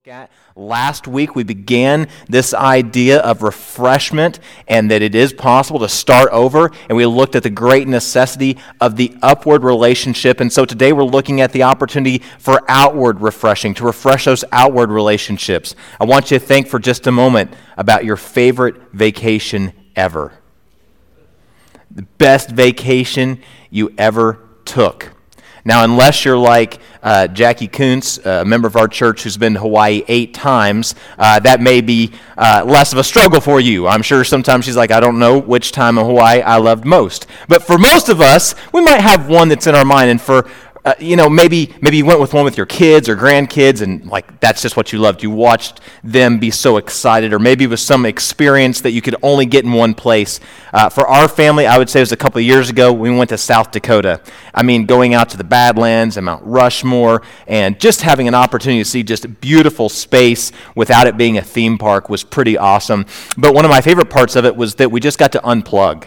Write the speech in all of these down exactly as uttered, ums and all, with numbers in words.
At. Last week we began this idea of refreshment and that it is possible to start over, and we looked at the great necessity of the upward relationship. And so today we're looking at the opportunity for outward refreshing, to refresh those outward relationships. I want you to think for just a moment about your favorite vacation ever. The best vacation you ever took. Now, unless you're like uh, Jackie Kuntz, a member of our church who's been to Hawaii eight times, uh, that may be uh, less of a struggle for you. I'm sure sometimes she's like, I don't know which time in Hawaii I loved most. But for most of us, we might have one that's in our mind. And for Uh, you know, maybe maybe you went with one with your kids or grandkids, and like that's just what you loved. You watched them be so excited, or maybe it was some experience that you could only get in one place. Uh, for our family, I would say it was a couple of years ago, we went to South Dakota. I mean, going out to the Badlands and Mount Rushmore, and just having an opportunity to see just a beautiful space without it being a theme park was pretty awesome. But one of my favorite parts of it was that we just got to unplug.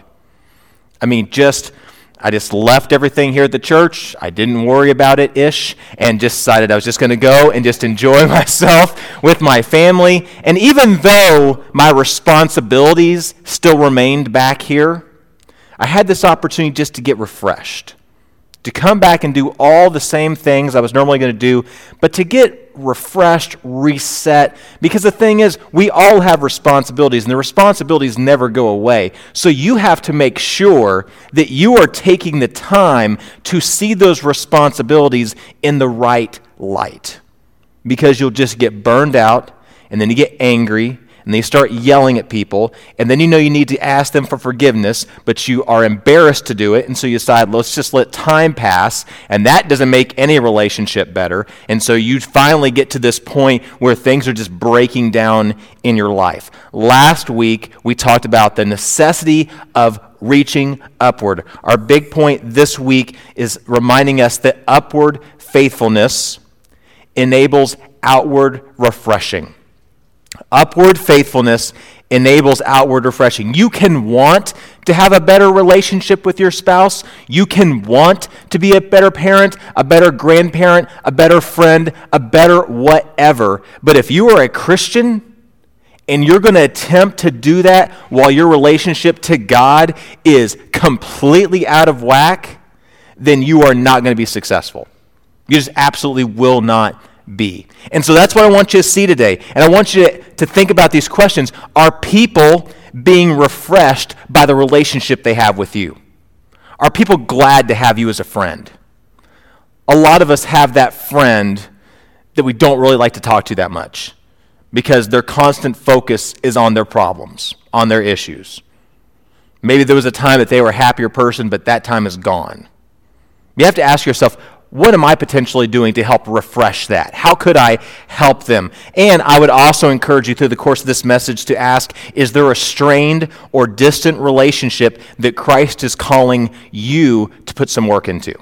I mean, just... I just left everything here at the church. I didn't worry about it-ish, and just decided I was just going to go and just enjoy myself with my family. And even though my responsibilities still remained back here, I had this opportunity just to get refreshed, to come back and do all the same things I was normally going to do, but to get refreshed, reset, because the thing is, we all have responsibilities, and the responsibilities never go away. So you have to make sure that you are taking the time to see those responsibilities in the right light, because you'll just get burned out, and then you get angry, and they start yelling at people, and then you know you need to ask them for forgiveness, but you are embarrassed to do it, and so you decide, let's just let time pass, and that doesn't make any relationship better, and so you finally get to this point where things are just breaking down in your life. Last week, we talked about the necessity of reaching upward. Our big point this week is reminding us that upward faithfulness enables outward refreshing. Upward faithfulness enables outward refreshing. You can want to have a better relationship with your spouse. You can want to be a better parent, a better grandparent, a better friend, a better whatever. But if you are a Christian and you're going to attempt to do that while your relationship to God is completely out of whack, then you are not going to be successful. You just absolutely will not be. And so that's what I want you to see today. And I want you to, to think about these questions. Are people being refreshed by the relationship they have with you? Are people glad to have you as a friend? A lot of us have that friend that we don't really like to talk to that much because their constant focus is on their problems, on their issues. Maybe there was a time that they were a happier person, but that time is gone. You have to ask yourself, what am I potentially doing to help refresh that? How could I help them? And I would also encourage you through the course of this message to ask, is there a strained or distant relationship that Christ is calling you to put some work into?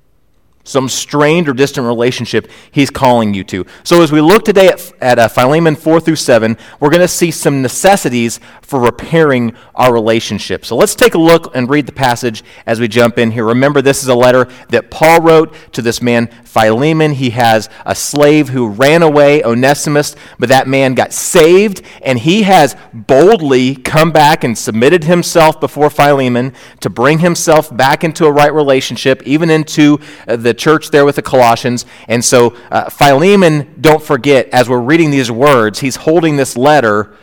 Some strained or distant relationship he's calling you to. So as we look today at, at uh, Philemon four through seven, we're going to see some necessities for repairing our relationship. So let's take a look and read the passage as we jump in here. Remember, this is a letter that Paul wrote to this man Philemon. He has a slave who ran away, Onesimus, but that man got saved, and he has boldly come back and submitted himself before Philemon to bring himself back into a right relationship, even into uh, the church there with the Colossians. And so uh, Philemon, don't forget, as we're reading these words, he's holding this letter,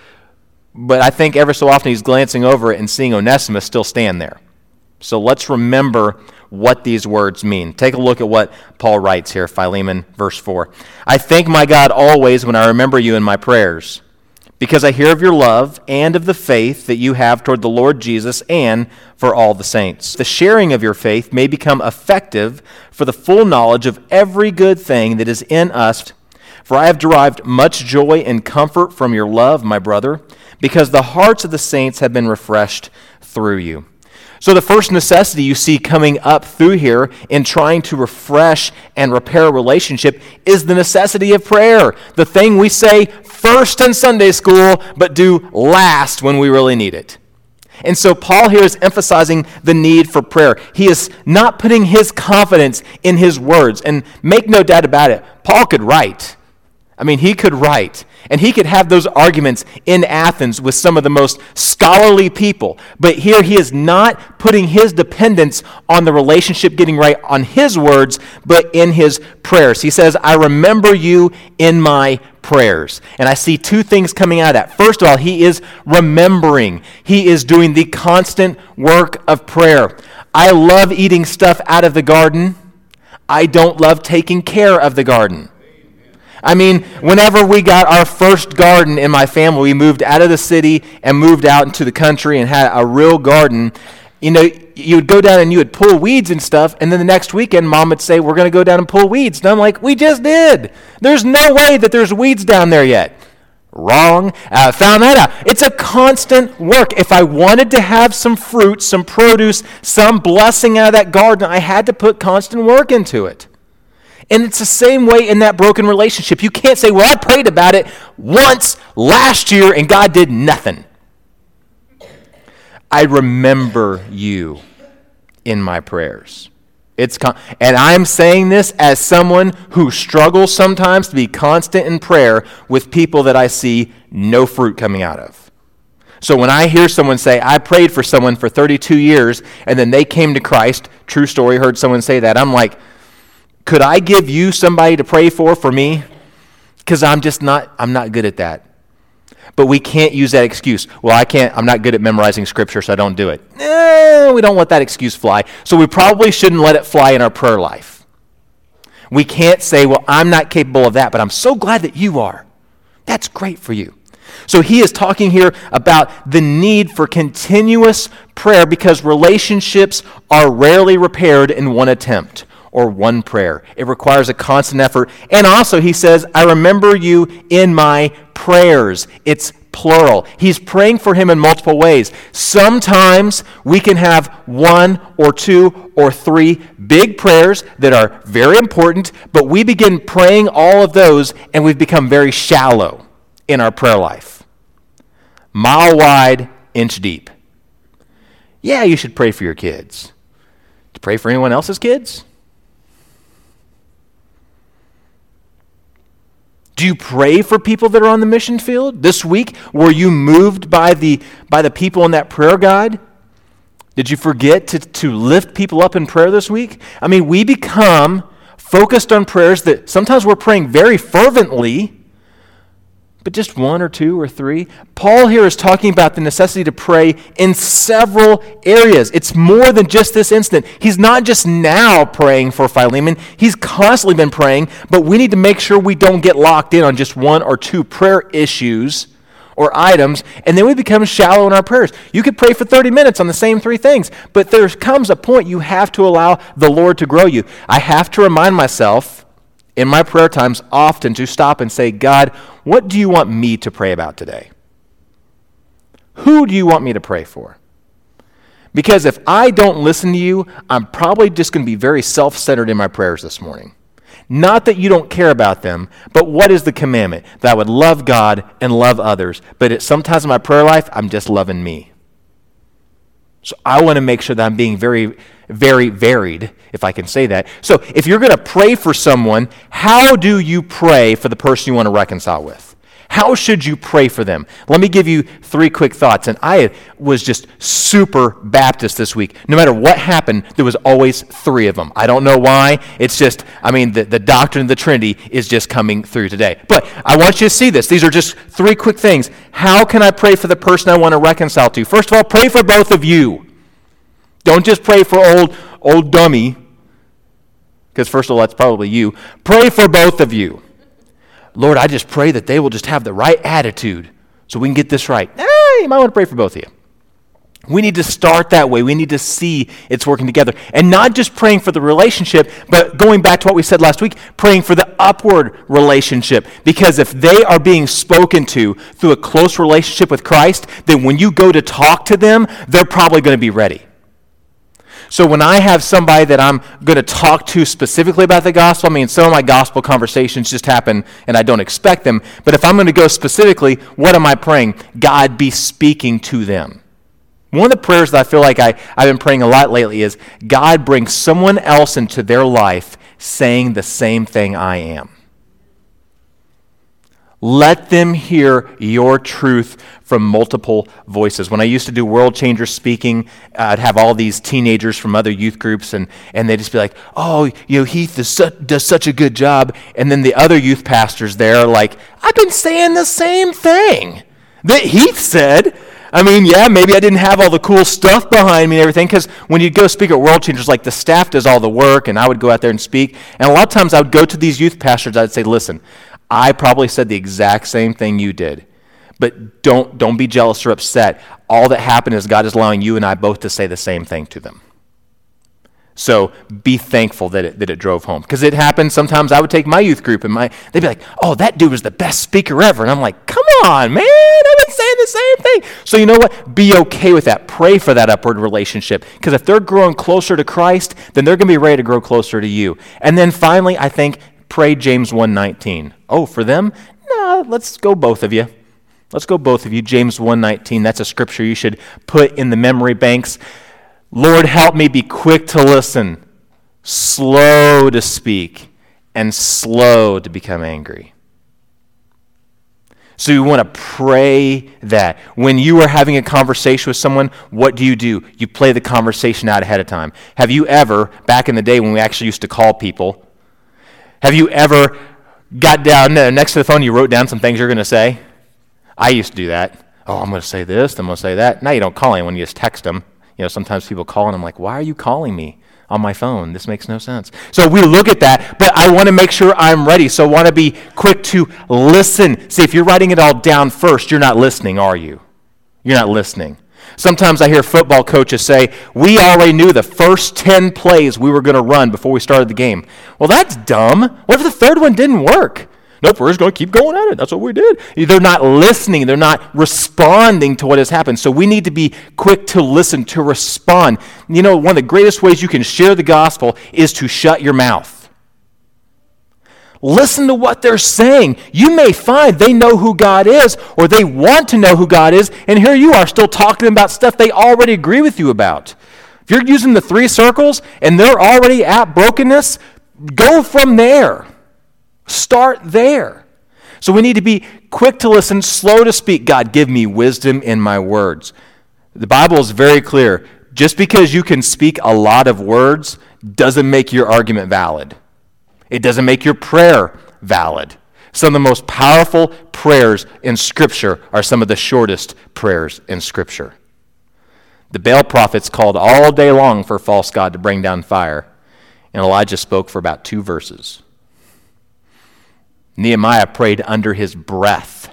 but I think ever so often he's glancing over it and seeing Onesimus still stand there. So let's remember what these words mean. Take a look at what Paul writes here, Philemon, verse four. I thank my God always when I remember you in my prayers, because I hear of your love and of the faith that you have toward the Lord Jesus and for all the saints. The sharing of your faith may become effective for the full knowledge of every good thing that is in us. For I have derived much joy and comfort from your love, my brother, because the hearts of the saints have been refreshed through you. So the first necessity you see coming up through here in trying to refresh and repair a relationship is the necessity of prayer. The thing we say first in Sunday school, but do last when we really need it. And so Paul here is emphasizing the need for prayer. He is not putting his confidence in his words. And make no doubt about it, Paul could write. I mean, he could write, and he could have those arguments in Athens with some of the most scholarly people. But here he is not putting his dependence on the relationship getting right on his words, but in his prayers. He says, I remember you in my prayers. And I see two things coming out of that. First of all, he is remembering. He is doing the constant work of prayer. I love eating stuff out of the garden. I don't love taking care of the garden. I mean, whenever we got our first garden in my family, we moved out of the city and moved out into the country and had a real garden. You know, you would go down and you would pull weeds and stuff, and then the next weekend, Mom would say, we're going to go down and pull weeds. And I'm like, we just did. There's no way that there's weeds down there yet. Wrong. I uh, found that out. It's a constant work. If I wanted to have some fruit, some produce, some blessing out of that garden, I had to put constant work into it. And it's the same way in that broken relationship. You can't say, well, I prayed about it once last year and God did nothing. I remember you in my prayers. It's con- and I'm saying this as someone who struggles sometimes to be constant in prayer with people that I see no fruit coming out of. So when I hear someone say, I prayed for someone for thirty-two years and then they came to Christ, true story, heard someone say that, I'm like, could I give you somebody to pray for for me? Because I'm just not, I'm not good at that. But we can't use that excuse. Well, I can't, I'm not good at memorizing scripture, so I don't do it. Eh, we don't let that excuse fly. So we probably shouldn't let it fly in our prayer life. We can't say, well, I'm not capable of that, but I'm so glad that you are. That's great for you. So he is talking here about the need for continuous prayer because relationships are rarely repaired in one attempt or one prayer. It requires a constant effort. And also he says, I remember you in my prayers. It's plural. He's praying for him in multiple ways. Sometimes we can have one or two or three big prayers that are very important, but we begin praying all of those and we've become very shallow in our prayer life. Mile wide, inch deep. Yeah, you should pray for your kids. To pray for anyone else's kids? Do you pray for people that are on the mission field? This week, were you moved by the by the people in that prayer guide? Did you forget to, to lift people up in prayer this week? I mean, we become focused on prayers that sometimes we're praying very fervently, but just one or two or three. Paul here is talking about the necessity to pray in several areas. It's more than just this instant. He's not just now praying for Philemon. He's constantly been praying, but we need to make sure we don't get locked in on just one or two prayer issues or items, and then we become shallow in our prayers. You could pray for thirty minutes on the same three things, but there comes a point you have to allow the Lord to grow you. I have to remind myself in my prayer times often to stop and say, God, what do you want me to pray about today? Who do you want me to pray for? Because if I don't listen to you, I'm probably just going to be very self-centered in my prayers this morning. Not that you don't care about them, but what is the commandment? That I would love God and love others. But it, sometimes in my prayer life, I'm just loving me. So I want to make sure that I'm being very, very varied, if I can say that. So if you're going to pray for someone, how do you pray for the person you want to reconcile with? How should you pray for them? Let me give you three quick thoughts. And I was just super Baptist this week. No matter what happened, there was always three of them. I don't know why. It's just, I mean, the, the doctrine of the Trinity is just coming through today. But I want you to see this. These are just three quick things. How can I pray for the person I want to reconcile to? First of all, pray for both of you. Don't just pray for old, old dummy, because first of all, that's probably you. Pray for both of you. Lord, I just pray that they will just have the right attitude so we can get this right. Eh, you might want to pray for both of you. We need to start that way. We need to see it's working together. And not just praying for the relationship, but going back to what we said last week, praying for the upward relationship. Because if they are being spoken to through a close relationship with Christ, then when you go to talk to them, they're probably going to be ready. So when I have somebody that I'm going to talk to specifically about the gospel, I mean, some of my gospel conversations just happen and I don't expect them. But if I'm going to go specifically, what am I praying? God be speaking to them. One of the prayers that I feel like I, I've been praying a lot lately is, God bring someone else into their life saying the same thing I am. Let them hear your truth from multiple voices. When I used to do World Changer speaking, I'd have all these teenagers from other youth groups, and, and they'd just be like, oh, you know, Heath does, su- does such a good job. And then the other youth pastors there are like, I've been saying the same thing that Heath said. I mean, yeah, maybe I didn't have all the cool stuff behind me and everything, because when you go speak at World Changers, like the staff does all the work, and I would go out there and speak. And a lot of times I would go to these youth pastors, I'd say, listen, I probably said the exact same thing you did, but don't don't be jealous or upset. All that happened is God is allowing you and I both to say the same thing to them. So be thankful that it, that it drove home. Because it happened, sometimes I would take my youth group and my they'd be like, oh, that dude was the best speaker ever. And I'm like, come on, man, I've been saying the same thing. So you know what? Be okay with that. Pray for that upward relationship. Because if they're growing closer to Christ, then they're going to be ready to grow closer to you. And then finally, I think, pray James one nineteen. Oh, for them? No, let's go both of you. Let's go both of you. James one nineteen, that's a scripture you should put in the memory banks. Lord, help me be quick to listen, slow to speak, and slow to become angry. So you want to pray that. When you are having a conversation with someone, what do you do? You play the conversation out ahead of time. Have you ever, back in the day when we actually used to call people, have you ever got down uh, next to the phone, you wrote down some things you're going to say? I used to do that. Oh, I'm going to say this, I'm going to say that. Now you don't call anyone, you just text them. You know, sometimes people call and I'm like, why are you calling me on my phone? This makes no sense. So we look at that, but I want to make sure I'm ready. So I want to be quick to listen. See, if you're writing it all down first, you're not listening, are you? You're not listening. Sometimes I hear football coaches say, we already knew the first ten plays we were going to run before we started the game. Well, that's dumb. What if the third one didn't work? Nope, we're just going to keep going at it. That's what we did. They're not listening. They're not responding to what has happened. So we need to be quick to listen, to respond. You know, one of the greatest ways you can share the gospel is to shut your mouth. Listen to what they're saying. You may find they know who God is, or they want to know who God is, and here you are still talking about stuff they already agree with you about. If you're using the three circles and they're already at brokenness, go from there. Start there. So we need to be quick to listen, slow to speak. God, give me wisdom in my words. The Bible is very clear. Just because you can speak a lot of words doesn't make your argument valid. It doesn't make your prayer valid. Some of the most powerful prayers in Scripture are some of the shortest prayers in Scripture. The Baal prophets called all day long for a false god to bring down fire, and Elijah spoke for about two verses. Nehemiah prayed under his breath,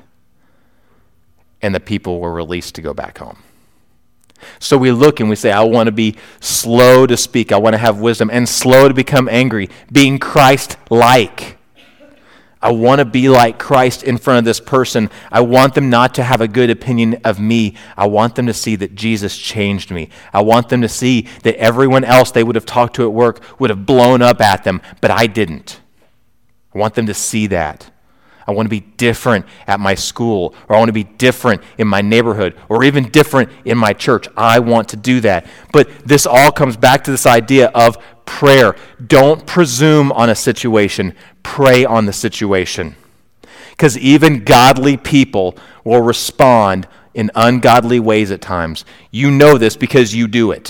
and the people were released to go back home. So we look and we say, I want to be slow to speak. I want to have wisdom, and slow to become angry, being Christ-like. I want to be like Christ in front of this person. I want them not to have a good opinion of me. I want them to see that Jesus changed me. I want them to see that everyone else they would have talked to at work would have blown up at them, but I didn't. I want them to see that. I want to be different at my school, or I want to be different in my neighborhood, or even different in my church. I want to do that. But this all comes back to this idea of prayer. Don't presume on a situation. Pray on the situation. Because even godly people will respond in ungodly ways at times. You know this because you do it.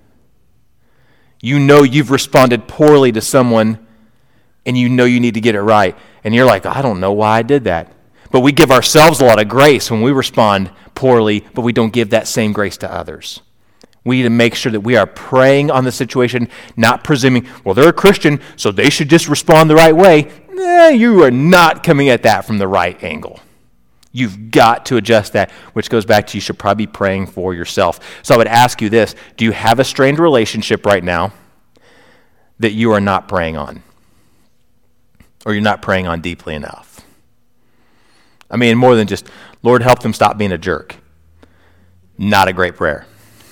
You know you've responded poorly to someone, and you know you need to get it right. And you're like, I don't know why I did that. But we give ourselves a lot of grace when we respond poorly, but we don't give that same grace to others. We need to make sure that we are praying on the situation, not presuming, well, they're a Christian, so they should just respond the right way. Nah, you are not coming at that from the right angle. You've got to adjust that, which goes back to you should probably be praying for yourself. So I would ask you this, do you have a strained relationship right now that you are not praying on? Or you're not praying on deeply enough? I mean, more than just, Lord, help them stop being a jerk. Not a great prayer.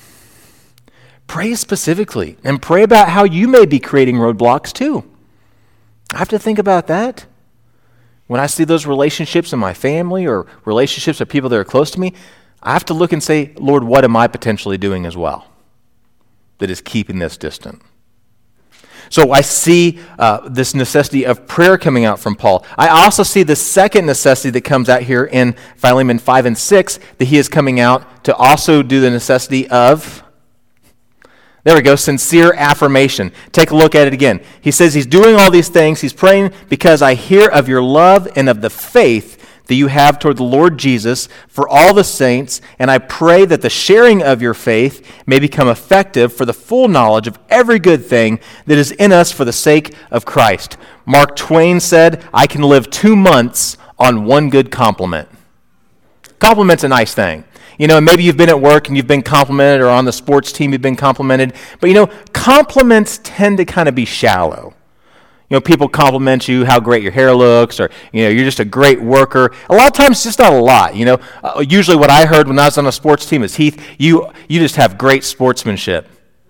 Pray specifically, and pray about how you may be creating roadblocks too. I have to think about that. When I see those relationships in my family or relationships with people that are close to me, I have to look and say, Lord, what am I potentially doing as well that is keeping this distant? So I see uh, this necessity of prayer coming out from Paul. I also see the second necessity that comes out here in Philemon five and six, that he is coming out to also do the necessity of, there we go, sincere affirmation. Take a look at it again. He says he's doing all these things. He's praying because I hear of your love and of the faith that you have toward the Lord Jesus for all the saints, and I pray that the sharing of your faith may become effective for the full knowledge of every good thing that is in us for the sake of Christ. Mark Twain said, I can live two months on one good compliment. Compliment's a nice thing. You know, maybe you've been at work and you've been complimented, or on the sports team you've been complimented, but you know, compliments tend to kind of be shallow. You know, people compliment you how great your hair looks, or, you know, you're just a great worker. A lot of times it's just not a lot, you know. Uh, usually what I heard when I was on a sports team is, Heath, you, you just have great sportsmanship.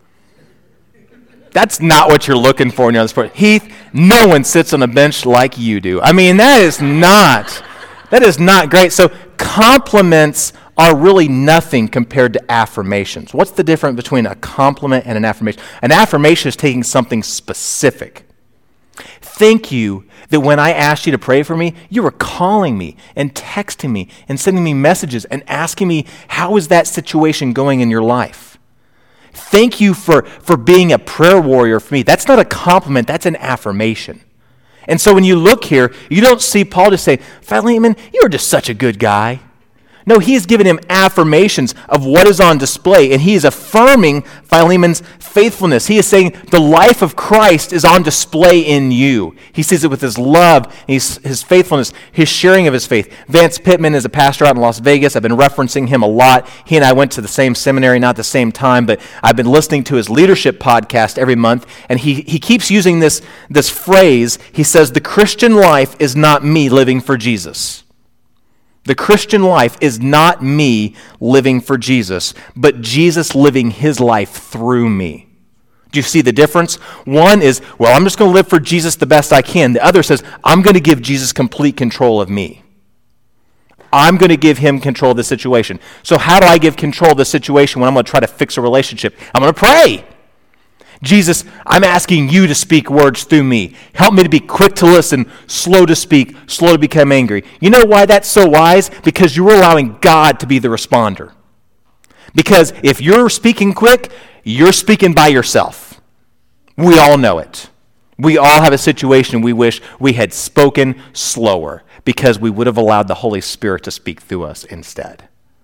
That's not what you're looking for when you're on the sport. Heath, no one sits on a bench like you do. I mean, that is not, that is not great. So compliments are really nothing compared to affirmations. What's the difference between a compliment and an affirmation? An affirmation is taking something specific. Thank you that when I asked you to pray for me, you were calling me and texting me and sending me messages and asking me, how is that situation going in your life? Thank you for, for being a prayer warrior for me. That's not a compliment, that's an affirmation. And so when you look here, you don't see Paul just say, Philemon, you're just such a good guy. No, he has given him affirmations of what is on display, and he is affirming Philemon's faithfulness. He is saying the life of Christ is on display in you. He sees it with his love, his, his faithfulness, his sharing of his faith. Vance Pittman is a pastor out in Las Vegas. I've been referencing him a lot. He and I went to the same seminary, not the same time, but I've been listening to his leadership podcast every month, and he, he keeps using this, this phrase. He says, the Christian life is not me living for Jesus. The Christian life is not me living for Jesus, but Jesus living his life through me. Do you see the difference? One is, well, I'm just going to live for Jesus the best I can. The other says, I'm going to give Jesus complete control of me. I'm going to give him control of the situation. So how do I give control of the situation when I'm going to try to fix a relationship? I'm going to pray. Jesus, I'm asking you to speak words through me. Help me to be quick to listen, slow to speak, slow to become angry. You know why that's so wise? Because you're allowing God to be the responder. Because if you're speaking quick, you're speaking by yourself. We all know it. We all have a situation we wish we had spoken slower, because we would have allowed the Holy Spirit to speak through us instead.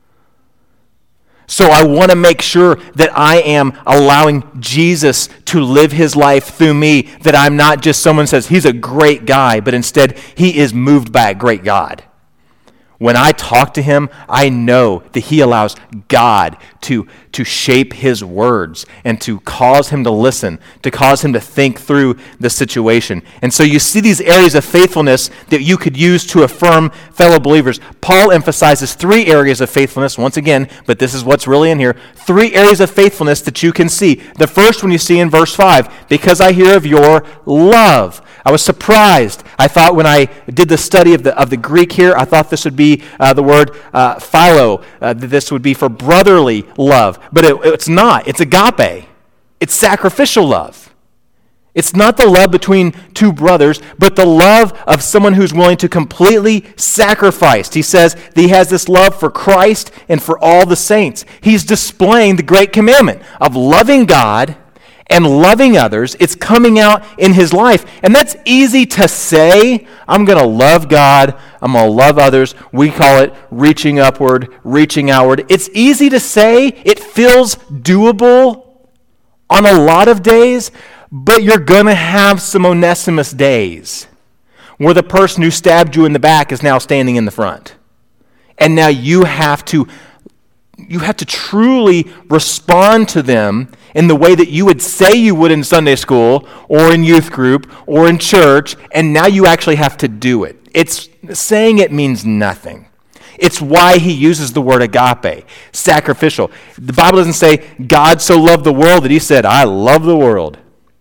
So I want to make sure that I am allowing Jesus to live his life through me, that I'm not just someone who says he's a great guy, but instead he is moved by a great God. When I talk to him, I know that he allows God to, to shape his words and to cause him to listen, to cause him to think through the situation. And so you see these areas of faithfulness that you could use to affirm fellow believers. Paul emphasizes three areas of faithfulness, once again, but this is what's really in here. Three areas of faithfulness that you can see. The first one you see in verse five, because I hear of your love. I was surprised. I thought when I did the study of the of the Greek here, I thought this would be uh, the word uh, philo, uh, that this would be for brotherly love. But it, it's not. It's agape. It's sacrificial love. It's not the love between two brothers, but the love of someone who's willing to completely sacrifice. He says that he has this love for Christ and for all the saints. He's displaying the great commandment of loving God and loving others. It's coming out in his life. And that's easy to say. I'm going to love God. I'm going to love others. We call it reaching upward, reaching outward. It's easy to say. It feels doable on a lot of days, but you're going to have some Onesimus days where the person who stabbed you in the back is now standing in the front. And now you have to You have to truly respond to them in the way that you would say you would in Sunday school or in youth group or in church, and now you actually have to do it. It's saying it means nothing. It's why he uses the word agape, sacrificial. The Bible doesn't say God so loved the world that he said, I love the world.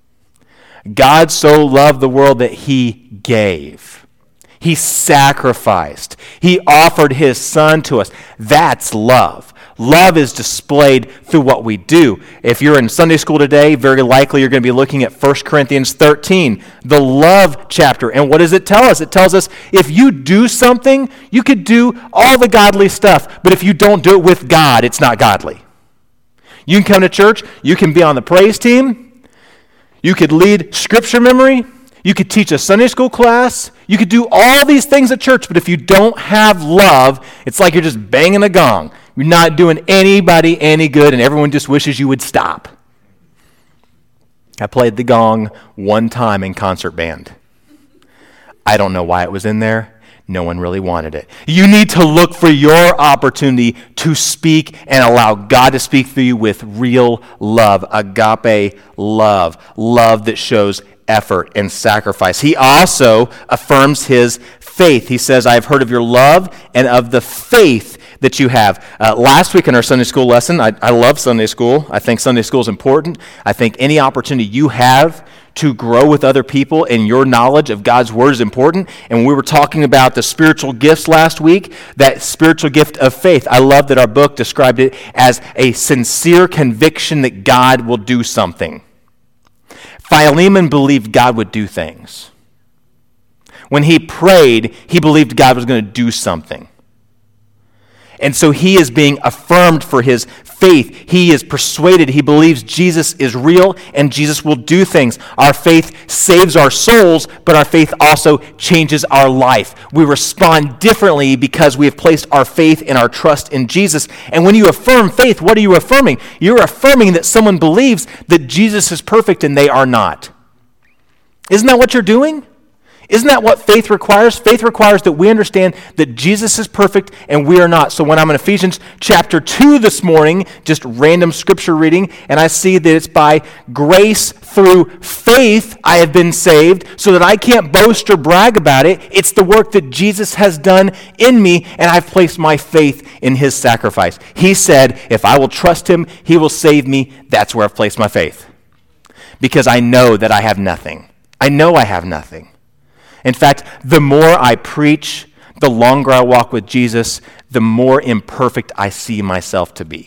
God so loved the world that he gave. He sacrificed. He offered his son to us. That's love. Love is displayed through what we do. If you're in Sunday school today, very likely you're going to be looking at First Corinthians thirteen, the love chapter. And what does it tell us? It tells us if you do something, you could do all the godly stuff. But if you don't do it with God, it's not godly. You can come to church. You can be on the praise team. You could lead scripture memory. You could teach a Sunday school class. You could do all these things at church. But if you don't have love, it's like you're just banging a gong. You're not doing anybody any good, and everyone just wishes you would stop. I played the gong one time in concert band. I don't know why it was in there. No one really wanted it. You need to look for your opportunity to speak and allow God to speak through you with real love, agape love, love that shows effort and sacrifice. He also affirms his faith. He says, I have heard of your love and of the faith that you have. Uh, last week in our Sunday school lesson, I, I love Sunday school. I think Sunday school is important. I think any opportunity you have to grow with other people and your knowledge of God's word is important. And when we were talking about the spiritual gifts last week, that spiritual gift of faith, I love that our book described it as a sincere conviction that God will do something. Philemon believed God would do things. When he prayed, he believed God was going to do something. And so he is being affirmed for his faith. He is persuaded. He believes Jesus is real and Jesus will do things. Our faith saves our souls, but our faith also changes our life. We respond differently because we have placed our faith and our trust in Jesus. And when you affirm faith, what are you affirming? You're affirming that someone believes that Jesus is perfect and they are not. Isn't that what you're doing? Isn't that what faith requires? Faith requires that we understand that Jesus is perfect and we are not. So when I'm in Ephesians chapter two this morning, just random scripture reading, and I see that it's by grace through faith I have been saved, so that I can't boast or brag about it. It's the work that Jesus has done in me, and I've placed my faith in his sacrifice. He said, if I will trust him, he will save me. That's where I've placed my faith. Because I know that I have nothing. I know I have nothing. In fact, the more I preach, the longer I walk with Jesus, the more imperfect I see myself to be.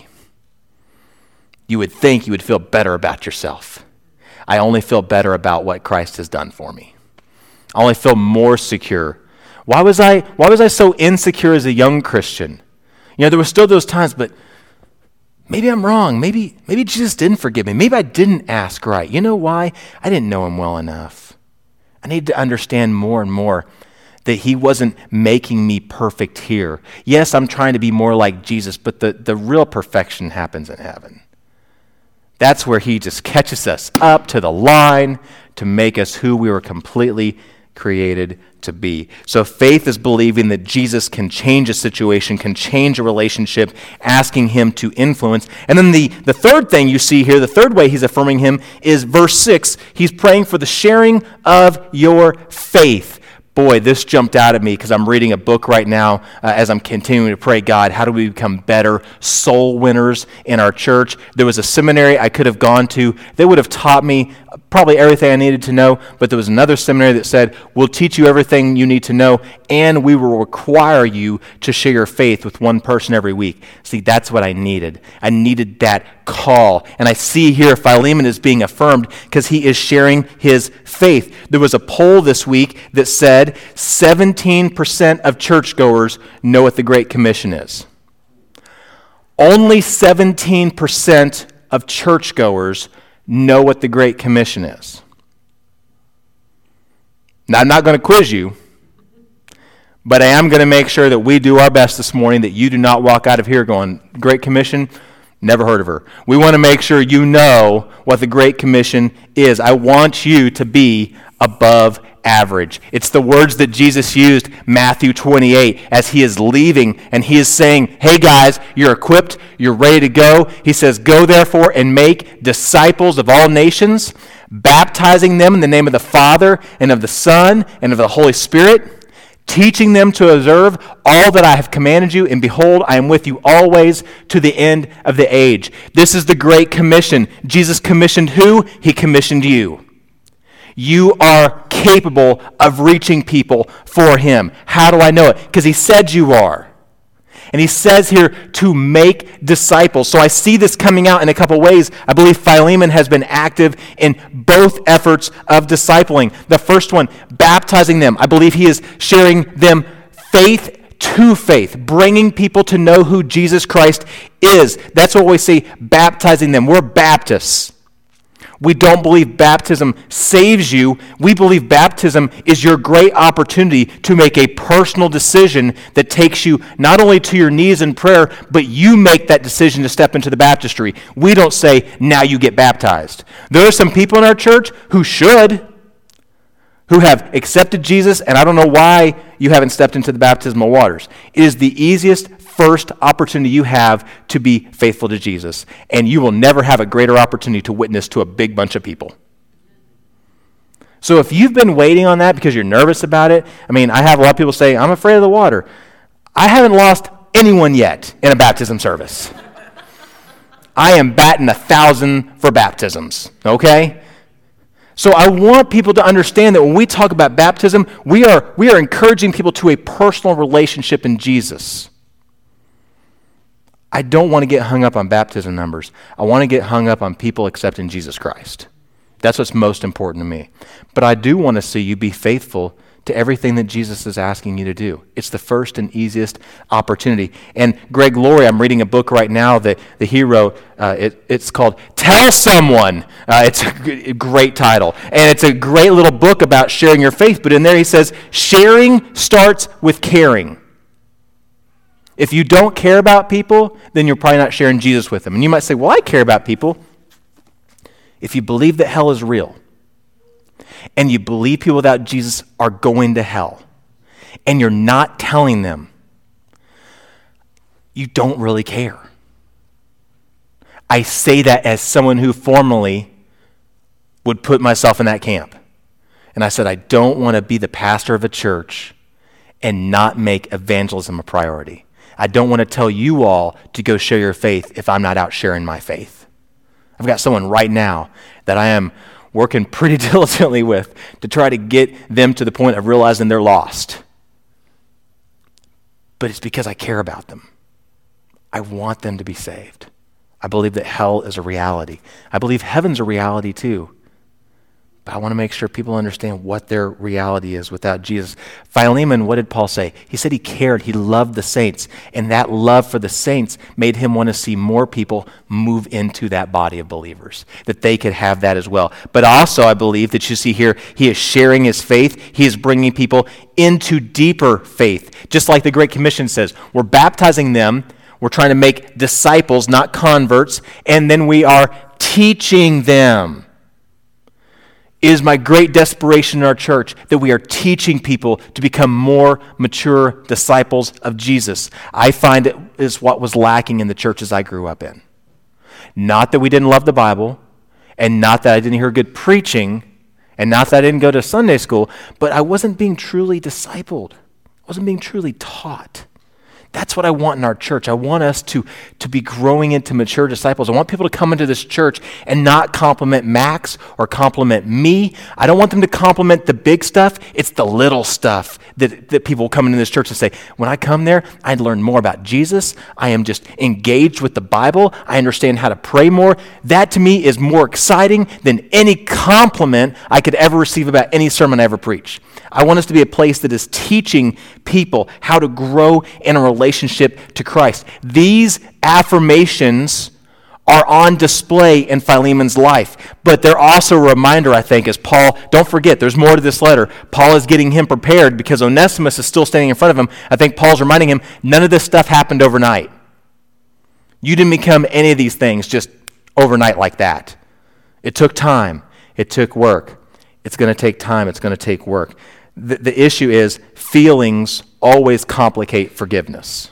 You would think you would feel better about yourself. I only feel better about what Christ has done for me. I only feel more secure. Why was I, why was I so insecure as a young Christian? You know, there were still those times, but maybe I'm wrong. Maybe, maybe Jesus didn't forgive me. Maybe I didn't ask right. You know why? I didn't know him well enough. I need to understand more and more that he wasn't making me perfect here. Yes, I'm trying to be more like Jesus, but the, the real perfection happens in heaven. That's where he just catches us up to the line to make us who we were completely created to be. So faith is believing that Jesus can change a situation, can change a relationship, asking him to influence. And then the, the third thing you see here, the third way he's affirming him is verse six. He's praying for the sharing of your faith. Boy, this jumped out at me because I'm reading a book right now uh, as I'm continuing to pray, God, how do we become better soul winners in our church? There was a seminary I could have gone to. They would have taught me probably everything I needed to know, but there was another seminary that said, we'll teach you everything you need to know, and we will require you to share your faith with one person every week. See, that's what I needed. I needed that call. And I see here Philemon is being affirmed because he is sharing his faith. There was a poll this week that said seventeen percent of churchgoers know what the Great Commission is. Only seventeen percent of churchgoers know what the Great Commission is. Now, I'm not going to quiz you, but I am going to make sure that we do our best this morning that you do not walk out of here going, Great Commission, never heard of her. We want to make sure you know what the Great Commission is. I want you to be above average. It's the words that Jesus used, Matthew twenty-eight, as he is leaving, and he is saying, hey guys, you're equipped, you're ready to go. He says, go therefore and make disciples of all nations, baptizing them in the name of the Father and of the Son and of the Holy Spirit, teaching them to observe all that I have commanded you, and behold, I am with you always to the end of the age. This is the Great Commission. Jesus commissioned who? He commissioned you. You are capable of reaching people for him. How do I know it? Because he said you are. And he says here to make disciples. So I see this coming out in a couple ways. I believe Philemon has been active in both efforts of discipling. The first one, baptizing them. I believe he is sharing them faith to faith, bringing people to know who Jesus Christ is. That's what we see, baptizing them. We're Baptists. We don't believe baptism saves you. We believe baptism is your great opportunity to make a personal decision that takes you not only to your knees in prayer, but you make that decision to step into the baptistry. We don't say, now you get baptized. There are some people in our church who should, who have accepted Jesus, and I don't know why you haven't stepped into the baptismal waters. It is the easiest first opportunity you have to be faithful to Jesus, and you will never have a greater opportunity to witness to a big bunch of people. So if you've been waiting on that because you're nervous about it, I mean, I have a lot of people say, I'm afraid of the water. I haven't lost anyone yet in a baptism service. I am batting a thousand for baptisms, okay? So I want people to understand that when we talk about baptism, we are, we are encouraging people to a personal relationship in Jesus. I don't want to get hung up on baptism numbers. I want to get hung up on people accepting Jesus Christ. That's what's most important to me. But I do want to see you be faithful to everything that Jesus is asking you to do. It's the first and easiest opportunity. And Greg Laurie, I'm reading a book right now that, that he wrote. Uh, it, it's called Tell Someone. Uh, it's a, g- a great title. And it's a great little book about sharing your faith. But in there he says, sharing starts with caring. If you don't care about people, then you're probably not sharing Jesus with them. And you might say, well, I care about people. If you believe that hell is real, and you believe people without Jesus are going to hell, and you're not telling them, you don't really care. I say that as someone who formerly would put myself in that camp. And I said, I don't want to be the pastor of a church and not make evangelism a priority. I don't want to tell you all to go share your faith if I'm not out sharing my faith. I've got someone right now that I am working pretty diligently with to try to get them to the point of realizing they're lost. But it's because I care about them. I want them to be saved. I believe that hell is a reality. I believe heaven's a reality too. But I want to make sure people understand what their reality is without Jesus. Philemon, what did Paul say? He said he cared, he loved the saints, and that love for the saints made him want to see more people move into that body of believers, that they could have that as well. But also, I believe that you see here, he is sharing his faith, he is bringing people into deeper faith. Just like the Great Commission says, we're baptizing them, we're trying to make disciples, not converts, and then we are teaching them. It is my great desperation in our church that we are teaching people to become more mature disciples of Jesus. I find it is what was lacking in the churches I grew up in. Not that we didn't love the Bible, and not that I didn't hear good preaching, and not that I didn't go to Sunday school, but I wasn't being truly discipled. I wasn't being truly taught. That's what I want in our church. I want us to, to be growing into mature disciples. I want people to come into this church and not compliment Max or compliment me. I don't want them to compliment the big stuff. It's the little stuff that, that people come into this church and say, when I come there, I learn more about Jesus. I am just engaged with the Bible. I understand how to pray more. That to me is more exciting than any compliment I could ever receive about any sermon I ever preach. I want us to be a place that is teaching people how to grow in a relationship to Christ. These affirmations are on display in Philemon's life, but they're also a reminder, I think, as Paul, don't forget, there's more to this letter. Paul is getting him prepared because Onesimus is still standing in front of him. I think Paul's reminding him, none of this stuff happened overnight. You didn't become any of these things just overnight like that. It took time. It took work. It's going to take time. It's going to take work. The, the issue is feelings always complicate forgiveness.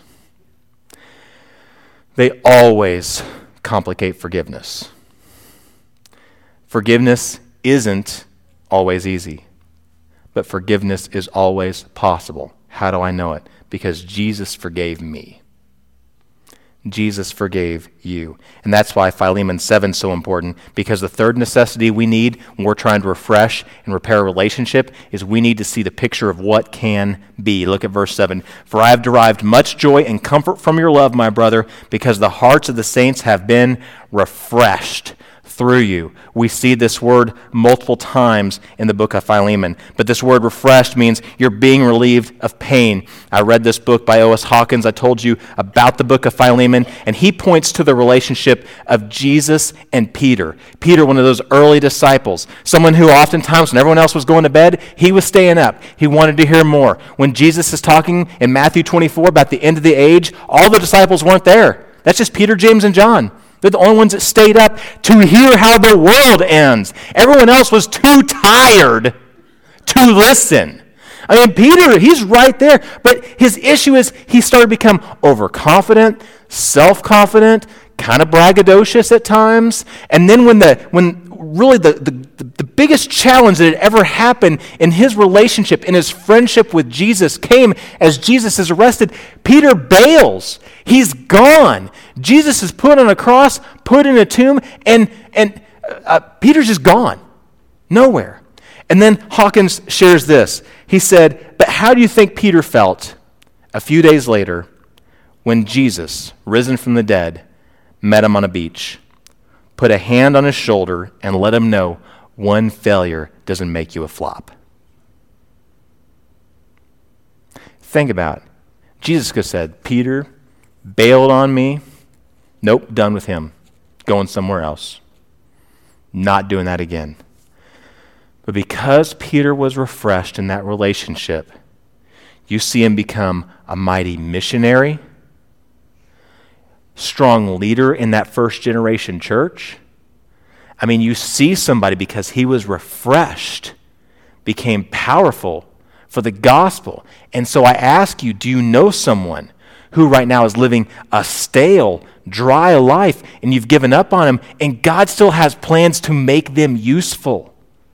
They always complicate forgiveness. Forgiveness isn't always easy, but forgiveness is always possible. How do I know it? Because Jesus forgave me. Jesus forgave you. And that's why Philemon seven is so important, because the third necessity we need when we're trying to refresh and repair a relationship is we need to see the picture of what can be. Look at verse seven. For I have derived much joy and comfort from your love, my brother, because the hearts of the saints have been refreshed through you. We see this word multiple times in the book of Philemon. But this word refreshed means you're being relieved of pain. I read this book by O S Hawkins. I told you about the book of Philemon, and he points to the relationship of Jesus and Peter. Peter, one of those early disciples, someone who oftentimes when everyone else was going to bed, he was staying up. He wanted to hear more. When Jesus is talking in Matthew twenty-four about the end of the age, all the disciples weren't there. That's just Peter, James, and John. They're the only ones that stayed up to hear how the world ends. Everyone else was too tired to listen. I mean, Peter, he's right there. But his issue is he started to become overconfident, self-confident, kind of braggadocious at times. And then when the when really the, the, the biggest challenge that had ever happened in his relationship, in his friendship with Jesus, came as Jesus is arrested, Peter bails. He's gone. Jesus is put on a cross, put in a tomb, and, and uh, Peter's just gone. Nowhere. And then Hawkins shares this. He said, but how do you think Peter felt a few days later when Jesus, risen from the dead, met him on a beach, put a hand on his shoulder, and let him know one failure doesn't make you a flop? Think about it. Jesus could have said, Peter bailed on me. Nope, done with him. Going somewhere else. Not doing that again. But because Peter was refreshed in that relationship, you see him become a mighty missionary, strong leader in that first generation church. I mean, you see somebody, because he was refreshed, became powerful for the gospel. And so I ask you, do you know someone who right now is living a stale, dry life, and you've given up on him, and God still has plans to make them useful?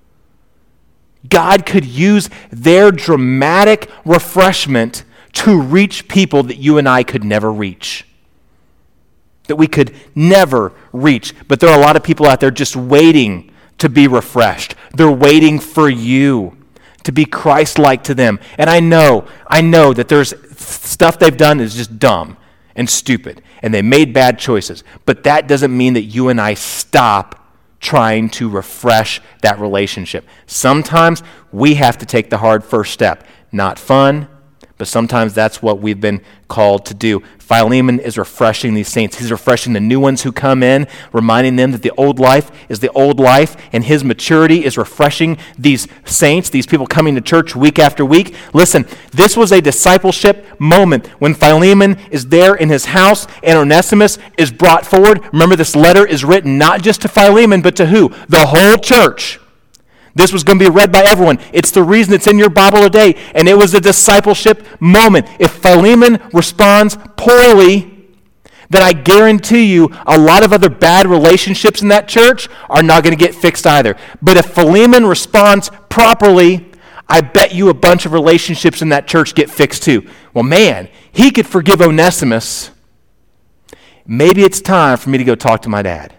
God could use their dramatic refreshment to reach people that you and I could never reach. That we could never reach. But there are a lot of people out there just waiting to be refreshed. They're waiting for you to be Christ-like to them. And I know, I know that there's stuff they've done is just dumb and stupid, and they made bad choices. But that doesn't mean that you and I stop trying to refresh that relationship. Sometimes we have to take the hard first step. Not fun, but sometimes that's what we've been called to do. Philemon is refreshing these saints. He's refreshing the new ones who come in, reminding them that the old life is the old life, and his maturity is refreshing these saints, these people coming to church week after week. Listen, this was a discipleship moment when Philemon is there in his house and Onesimus is brought forward. Remember, this letter is written not just to Philemon, but to who? The whole church. This was going to be read by everyone. It's the reason it's in your Bible today. And it was a discipleship moment. If Philemon responds poorly, then I guarantee you a lot of other bad relationships in that church are not going to get fixed either. But if Philemon responds properly, I bet you a bunch of relationships in that church get fixed too. Well, man, he could forgive Onesimus. Maybe it's time for me to go talk to my dad.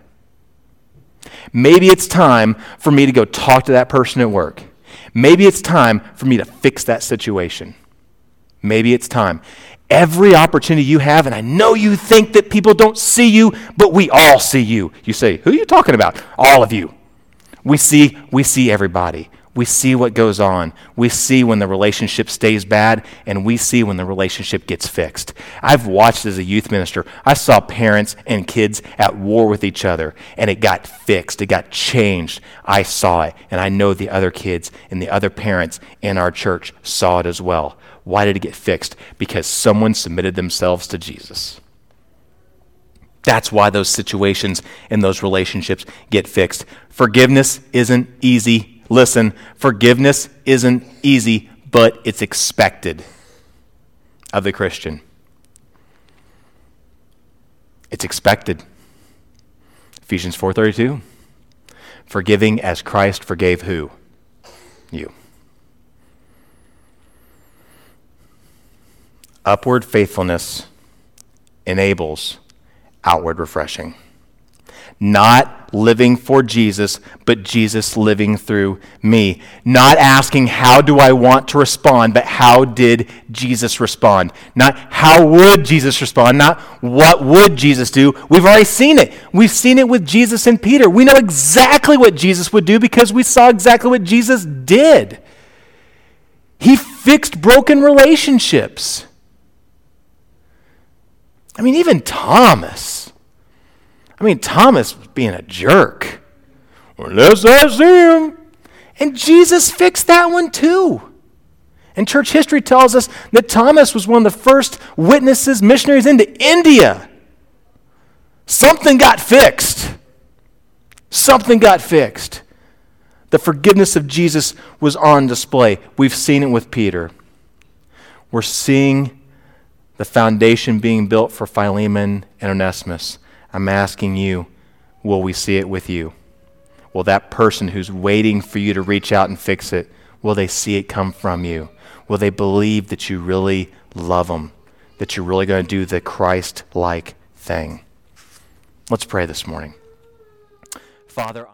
Maybe it's time for me to go talk to that person at work. Maybe it's time for me to fix that situation. Maybe it's time. Every opportunity you have, and I know you think that people don't see you, but we all see you. You say, who are you talking about? All of you. We see, we see everybody. We see what goes on. We see when the relationship stays bad, and we see when the relationship gets fixed. I've watched as a youth minister. I saw parents and kids at war with each other, and it got fixed. It got changed. I saw it, and I know the other kids and the other parents in our church saw it as well. Why did it get fixed? Because someone submitted themselves to Jesus. That's why those situations and those relationships get fixed. Forgiveness isn't easy. Listen, forgiveness isn't easy, but it's expected of the Christian. It's expected. Ephesians four thirty-two. Forgiving as Christ forgave who? You. Upward faithfulness enables outward refreshing. Not living for Jesus, but Jesus living through me. Not asking, how do I want to respond, but how did Jesus respond? Not how would Jesus respond, not what would Jesus do. We've already seen it. We've seen it with Jesus and Peter. We know exactly what Jesus would do because we saw exactly what Jesus did. He fixed broken relationships. I mean, even Thomas. I mean, Thomas was being a jerk. Unless I see him. And Jesus fixed that one too. And church history tells us that Thomas was one of the first witnesses, missionaries into India. Something got fixed. Something got fixed. The forgiveness of Jesus was on display. We've seen it with Peter. We're seeing the foundation being built for Philemon and Onesimus. I'm asking you, will we see it with you? Will that person who's waiting for you to reach out and fix it, will they see it come from you? Will they believe that you really love them, that you're really going to do the Christ-like thing? Let's pray this morning. Father,